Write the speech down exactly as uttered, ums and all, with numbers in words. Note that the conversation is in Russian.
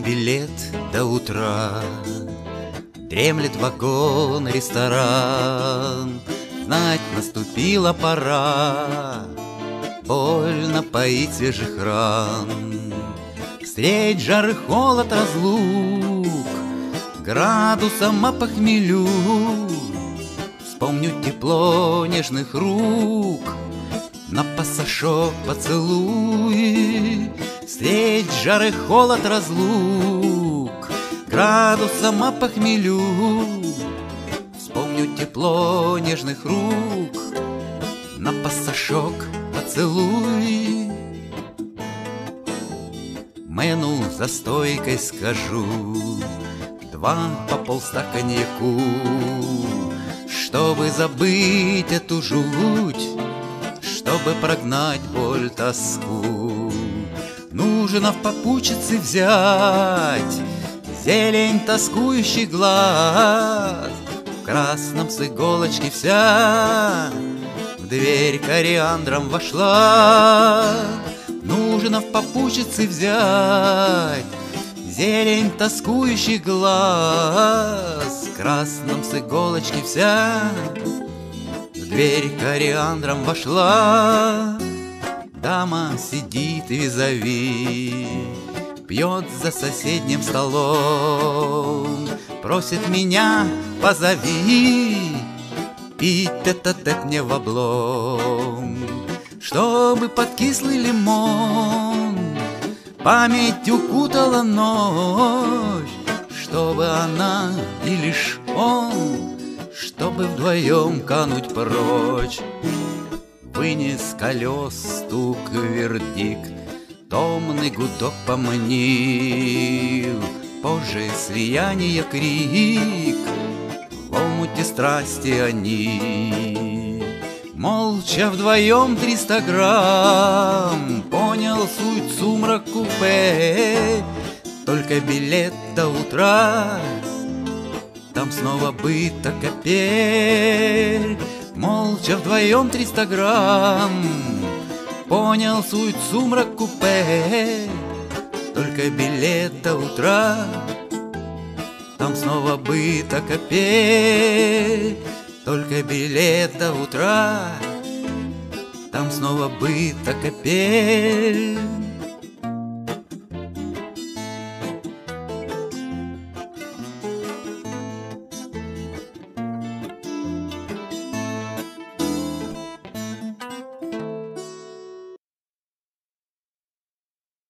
билет до утра. Дремлет вагон, ресторан, знать наступила пора. Больно поить свежих ран, встреть жар и холод, разлук, градусом опохмелю. Вспомню тепло нежных рук, на пасашок поцелуй. Встреть жар и холод, разлук, градусом опохмелю. Вспомню тепло нежных рук, на пасашок поцелуй. Мену за стойкой скажу, два по полста коньяку, чтобы забыть эту жуть, чтобы прогнать боль, тоску. Нужно в попутчице взять зелень тоскующий глаз. В красном с иголочки вся в дверь кориандром вошла. Нужно в попутчице взять зелень тоскующий глаз. В красном с иголочки вся в дверь кориандром вошла. Дама сидит визави, пьет за соседним столом, просит меня позови, пить тет-а-тет мне в облом. Чтобы под кислый лимон память укутала ночь, чтобы она и лишь он, чтобы вдвоем кануть прочь. Вынес колес стук, вердикт, томный гудок поманил. Позже слияние крик, в омуте страсти они. Молча вдвоем триста грамм, понял суть сумрак купе. Только билет до утра, там снова быта капель. Молча вдвоем триста грамм, понял суть сумрак купе. Только билет до утра, там снова быта капель. Только билет до утра, там снова быта капель.